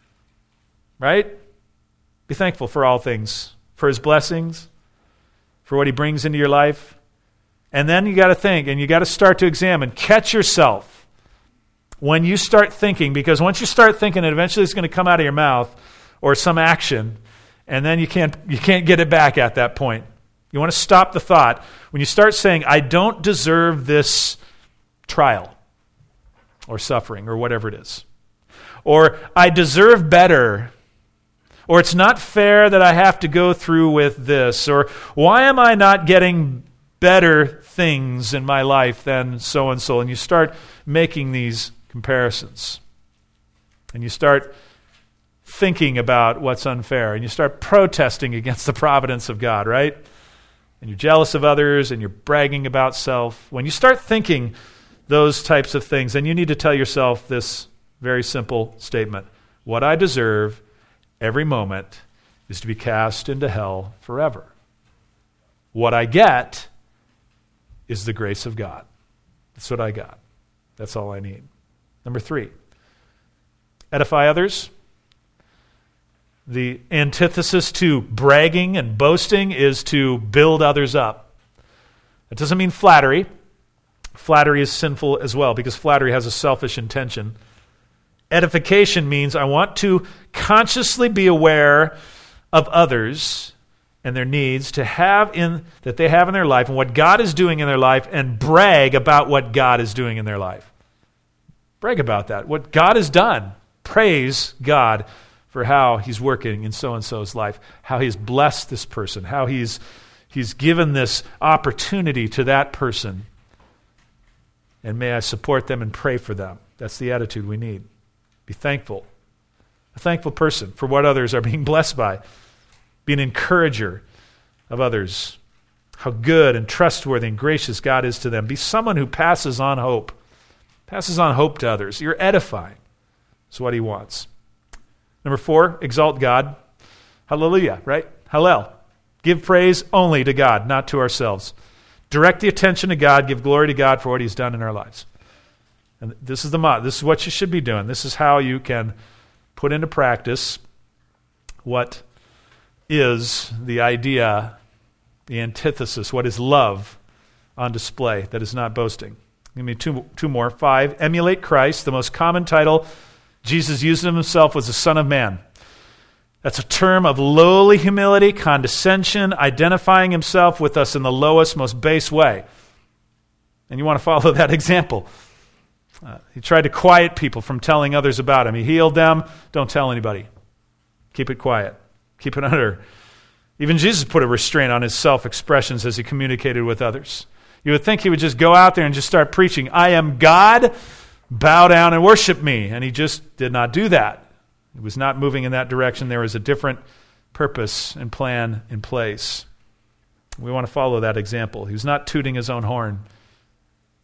Right? Be thankful for all things, for his blessings, for what he brings into your life. And then you got to think, and you got to start to examine. Catch yourself when you start thinking, because once you start thinking, it eventually it's going to come out of your mouth or some action. And then you can't you can't get it back at that point. You want to stop the thought. When you start saying, I don't deserve this trial or suffering or whatever it is. Or I deserve better. Or it's not fair that I have to go through with this. Or why am I not getting better things in my life than so-and-so? And you start making these comparisons. And you start thinking about what's unfair, and you start protesting against the providence of God, right? And you're jealous of others, and you're bragging about self. When you start thinking those types of things, then you need to tell yourself this very simple statement. What I deserve every moment is to be cast into hell forever. What I get is the grace of God. That's what I got. That's all I need. Number three, edify others. The antithesis to bragging and boasting is to build others up. That doesn't mean flattery. Flattery is sinful as well because flattery has a selfish intention. Edification means I want to consciously be aware of others and their needs to have in that they have in their life and what God is doing in their life, and brag about what God is doing in their life. Brag about that. What God has done. Praise God for how he's working in so-and-so's life, how he's blessed this person, how he's he's given this opportunity to that person. And may I support them and pray for them. That's the attitude we need. Be thankful. A thankful person for what others are being blessed by. Be an encourager of others. How good and trustworthy and gracious God is to them. Be someone who passes on hope. Passes on hope to others. You're edifying. That's what he wants. Number four, exalt God. Hallelujah, right? Hallel. Give praise only to God, not to ourselves. Direct the attention to God. Give glory to God for what he's done in our lives. And this is the motto. This is what you should be doing. This is how you can put into practice what is the idea, the antithesis, what is love on display that is not boasting. Give me two, two more. Five, emulate Christ. The most common title Jesus used of himself was the Son of Man. That's a term of lowly humility, condescension, identifying himself with us in the lowest, most base way. And you want to follow that example. Uh, he tried to quiet people from telling others about him. He healed them. Don't tell anybody. Keep it quiet. Keep it under. Even Jesus put a restraint on his self-expressions as he communicated with others. You would think he would just go out there and just start preaching, I am God, bow down and worship me. And he just did not do that. He was not moving in that direction. There was a different purpose and plan in place. We want to follow that example. He was not tooting his own horn.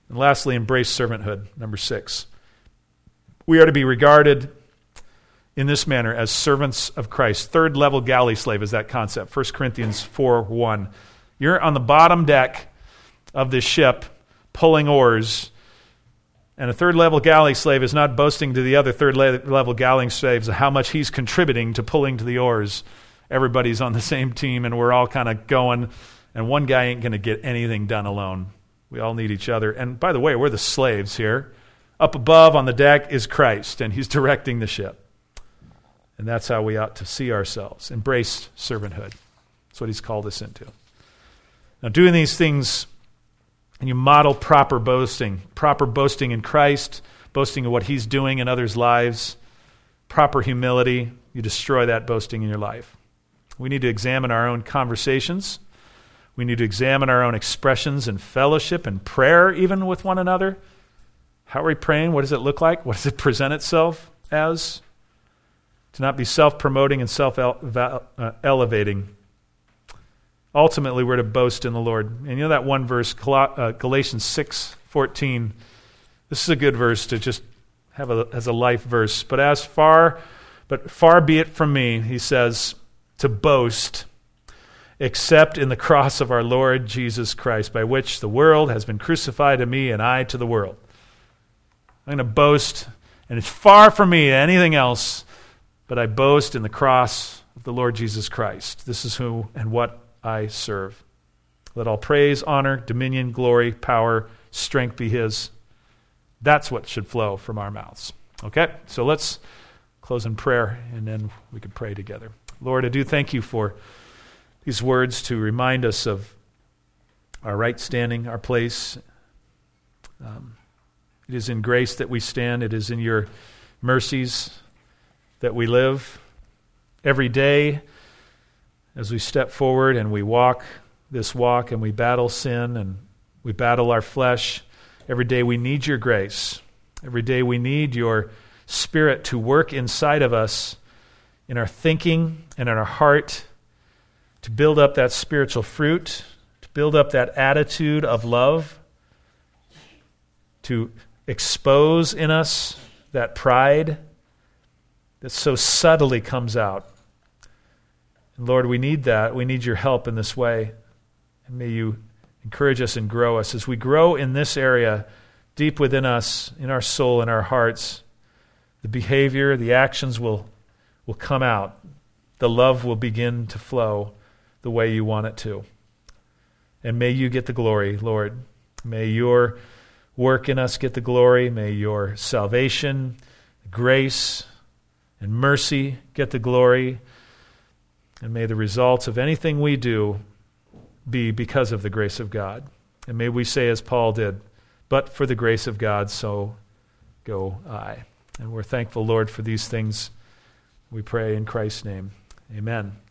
And lastly, embrace servanthood, number six. We are to be regarded in this manner as servants of Christ. Third level galley slave is that concept. First Corinthians four one. You're on the bottom deck of this ship pulling oars, and a third level galley slave is not boasting to the other third level galley slaves how much he's contributing to pulling to the oars. Everybody's on the same team, and we're all kind of going, and one guy ain't going to get anything done alone. We all need each other. And by the way, we're the slaves here. Up above on the deck is Christ, and he's directing the ship. And that's how we ought to see ourselves. Embrace servanthood. That's what he's called us into. Now, doing these things, and you model proper boasting, proper boasting in Christ, boasting of what he's doing in others' lives, proper humility, you destroy that boasting in your life. We need to examine our own conversations. We need to examine our own expressions in fellowship and prayer, even with one another. How are we praying? What does it look like? What does it present itself as? To not be self-promoting and self-elevating. Ultimately, we're to boast in the Lord. And you know that one verse, Galatians six fourteen. This is a good verse to just have a, as a life verse. But as far, but far be it from me, he says, to boast, except in the cross of our Lord Jesus Christ, by which the world has been crucified to me and I to the world. I'm going to boast, and it's far from me anything else, but I boast in the cross of the Lord Jesus Christ. This is who and what I serve. Let all praise, honor, dominion, glory, power, strength be his. That's what should flow from our mouths. Okay, so let's close in prayer, and then we can pray together. Lord, I do thank you for these words to remind us of our right standing, our place. Um, it is in grace that we stand. It is in your mercies that we live. Every day, as we step forward and we walk this walk and we battle sin and we battle our flesh, every day we need your grace. Every day we need your Spirit to work inside of us, in our thinking and in our heart, to build up that spiritual fruit, to build up that attitude of love, to expose in us that pride that so subtly comes out. And Lord, we need that. We need your help in this way. And may you encourage us and grow us. As we grow in this area, deep within us, in our soul, in our hearts, the behavior, the actions will, will come out. The love will begin to flow the way you want it to. And may you get the glory, Lord. May your work in us get the glory. May your salvation, grace, and mercy get the glory. And may the results of anything we do be because of the grace of God. And may we say as Paul did, but for the grace of God, so go I. And we're thankful, Lord, for these things. We pray in Christ's name. Amen.